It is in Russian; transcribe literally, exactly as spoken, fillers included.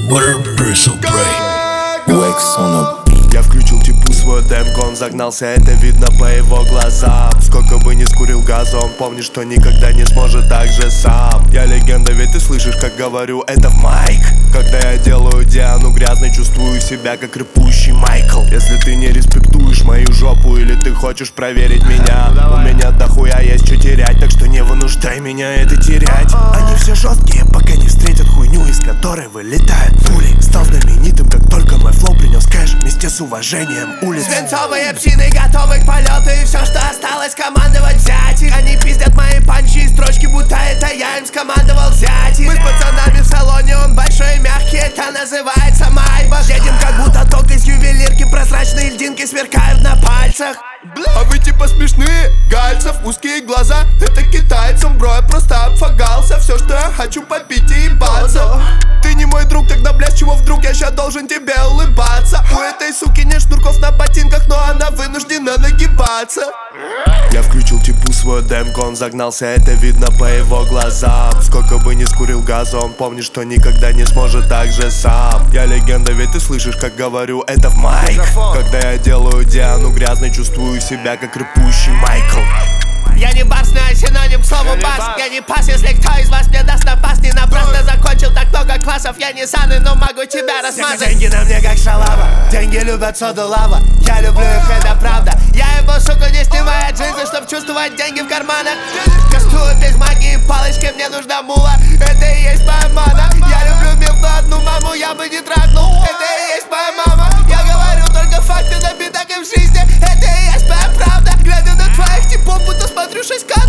Я включил типу свой демку, он загнался, это видно по его глазам. Сколько бы ни скурил газа, он помнит, что никогда не сможет так же сам. Я легенда, ведь ты слышишь, как говорю, это в майк. Когда я делаю Диану грязной, чувствую себя как рыпущий Майкл. Если ты не респектуешь мою жопу или ты хочешь проверить меня, у меня дохуя есть что терять, так что не вынуждай меня это терять. Они все жесткие, пока не встретят хуйню, из которой вылетает пули. Стал знаменитым, как только мой флоу принес кэш вместе с уважением улиц. Свинцовые псины готовы к полету, и все, что осталось, командовать взять их. Они пиздят мои панчи и строчки, будто это я им скомандовал взять их. Мы с пацанами в салоне, он большой и мягкий, это называется Майбах. Едем как будто ток из ювелирки, прозрачные льдинки сверкают на пальцах. А вы типа смешные, Гальцев, узкие глаза, это китайцам, бро, я просто обфагался. Все, что я хочу, попить и ебаться. Ты не мой друг, тогда, бля, с чего вдруг я ща должен тебе улыбаться? У этой суки нет шнурков на ботинках, но она вынуждена нагибаться. Я включил типу свой демку, он загнался, это видно по его глазам. Сколько бы ни скурил газа, он помнит, что никогда не сможет так же сам. Я легенда, ведь ты слышишь, как говорю, это в майк. Когда я делаю Диану грязной, чувствую себя как рыпущий Майкл. Я не бас, но синоним к слову бас. Я не пас, если кто из вас мне даст напасть. Не напрасно закончил так много классов. Я не саны, но могу тебя размазать. Деньги на мне как шалава, деньги любят соду лава. Я люблю их, это правда. Я его, сука, не снимаю джинсы, чтоб чувствовать деньги в карманах. Кастую без магии палочки, мне нужна мула. Это и есть моя мана. Я люблю мил, но одну маму я бы не трахнул. Это и есть моя мама. Я говорю только факты, набит так и в жизни. Это и есть моя правда. Глядя на твоих типов, будто смотрю шесть к